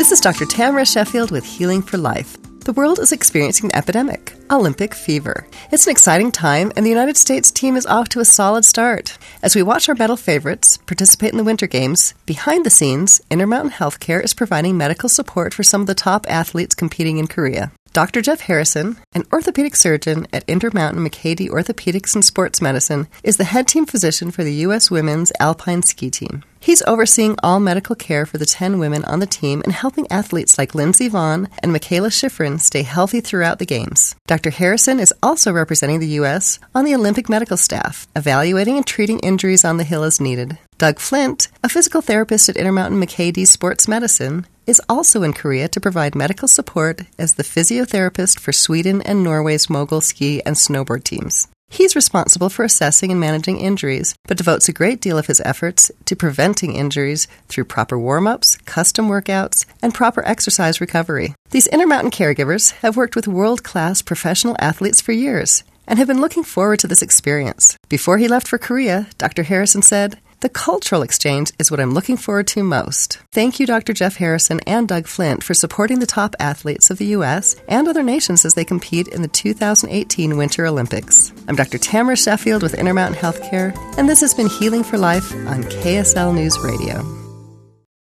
This is Dr. Tamara Sheffield with Healing for Life. The world is experiencing an epidemic, Olympic fever. It's an exciting time, and the United States team is off to a solid start. As we watch our medal favorites participate in the Winter Games, behind the scenes, Intermountain Healthcare is providing medical support for some of the top athletes competing in Korea. Dr. Jeff Harrison, an orthopedic surgeon at Intermountain McKay-Dee Orthopedics and Sports Medicine, is the head team physician for the U.S. Women's Alpine Ski Team. He's overseeing all medical care for the 10 women on the team and helping athletes like Lindsey Vonn and Michaela Schifrin stay healthy throughout the Games. Dr. Harrison is also representing the U.S. on the Olympic medical staff, evaluating and treating injuries on the hill as needed. Doug Flint, a physical therapist at Intermountain McKay-Dee Sports Medicine, is also in Korea to provide medical support as the physiotherapist for Sweden and Norway's mogul ski and snowboard teams. He's responsible for assessing and managing injuries, but devotes a great deal of his efforts to preventing injuries through proper warm-ups, custom workouts, and proper exercise recovery. These Intermountain caregivers have worked with world-class professional athletes for years and have been looking forward to this experience. Before he left for Korea, Dr. Harrison said, "The cultural exchange is what I'm looking forward to most." Thank you, Dr. Jeff Harrison and Doug Flint, for supporting the top athletes of the U.S. and other nations as they compete in the 2018 Winter Olympics. I'm Dr. Tamara Sheffield with Intermountain Healthcare, and this has been Healing for Life on KSL News Radio.